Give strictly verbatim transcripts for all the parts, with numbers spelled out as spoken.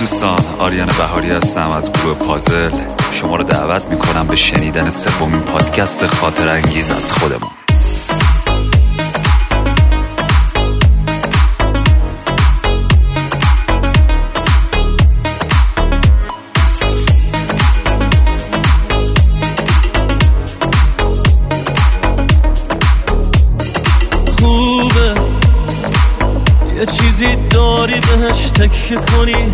دوستان، آریان بهاری هستم از گروه پازل. شما رو دعوت میکنم به شنیدن سومین پادکست خاطر انگیز از خودمون. خوبه یه چیزی داری بهش تکیه کنی،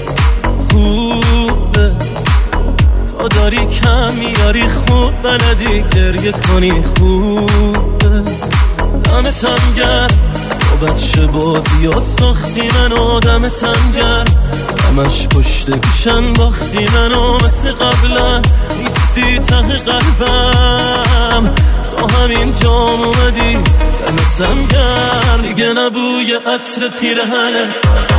خوبه تا داری کم میاری، خوب بلدی گریه کنی، خوبه دمتم گرم با بچه بازیات ساختی منو، دمتم گرم همش پشت گوشن باختی منو، مثل قبلا نیستی ته قلبم، تا همین جام اومدی دمتم گرم، دیگه نبوی عطر پیرهنت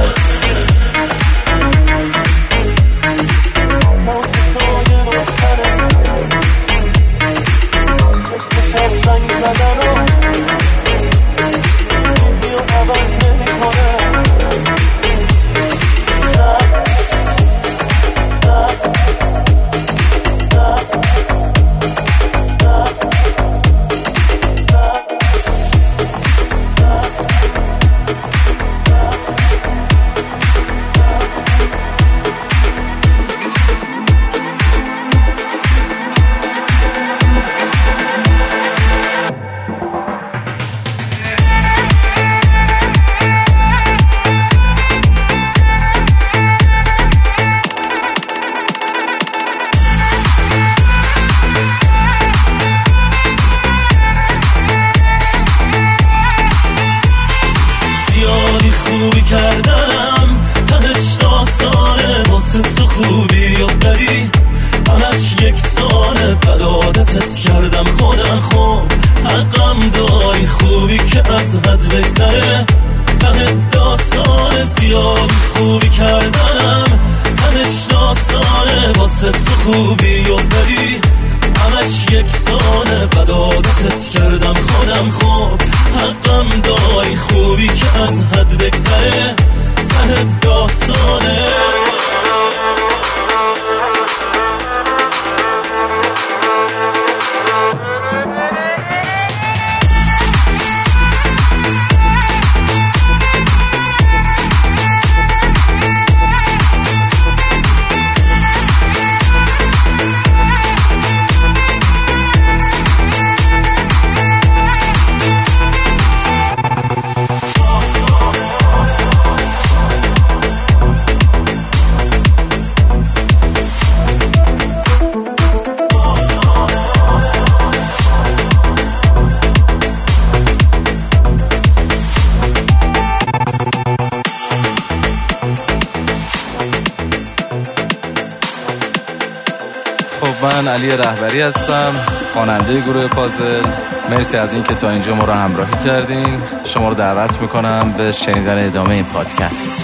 خوبی کردم، تهش داستانه واسه تو خوبی و بدی همش یک سانه، بد عادتت کردم خودم، خوب حقم داری، خوبی که از حد بگذره ته داستانه، زیاد خوبی کردم، تهش داستانه واسه تو خوبی و بدی همش یک سانه، بد عادتت کردم خودم، خوب حقم داری، خوبی که از حد بگذره ته داستانه. من علی رهبری هستم، خواننده گروه پازل. مرسی از این که تا اینجا ما رو همراهی کردین. شما رو دعوت میکنم به شنیدن ادامه این پادکست.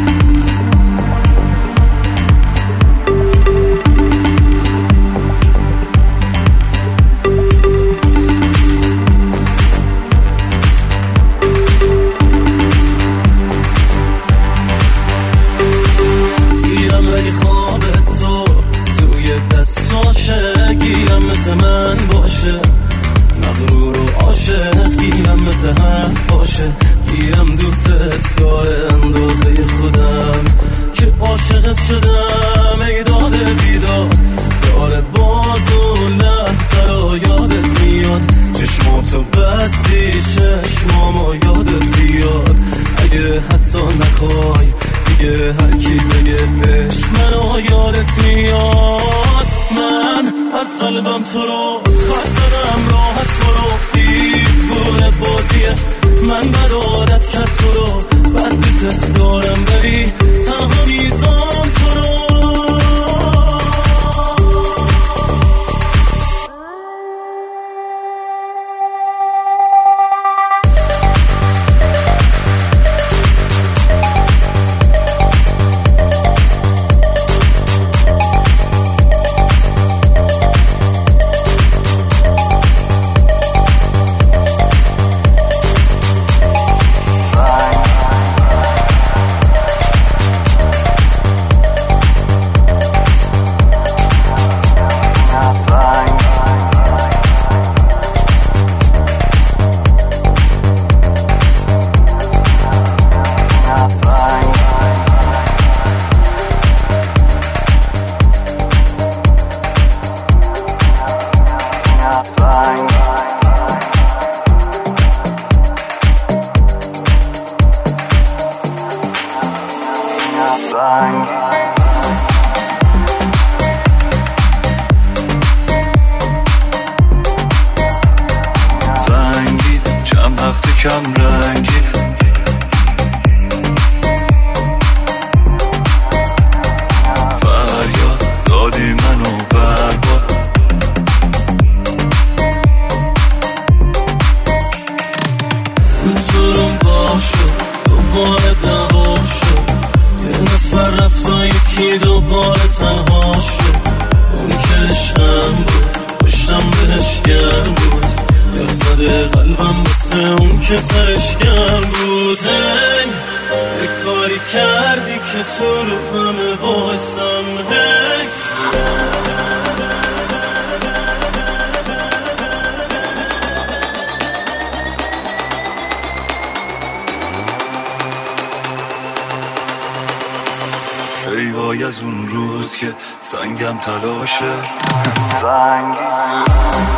گیرم مثل من باشه، مغرور و عاشق گیرم مثل حرف باشه، گیرم دوستت داره اندازه خودم که عاشقت شدم، ای داده بیداد داره باز و لحظه رو یادت میاد، چشماتو بستی چشمامو یادت بیاد، اگه حتی نخوای دیگه هر کی بگه بهش منو یادت میاد، من از قلبم تو رو خط زدم، راحت برو دیوونه بازیه، من بد عادت کرد تو رو، بد دوست دارم بری تنها میزان تو رو. کم رنگی. فریاد دادی منو برباد، تو روم باشو دوباره دوا شد، یه نفر رفت و یکی دوباره تنها شد. اون که عشقم بود پشتم بهش گرم بود، یه زده قلبم بسه اون که سرش گرم بود. هی یه کاری کردی که تو رو همه بایستم. هی ای وای از اون روز که سنگم تلاشه سنگی.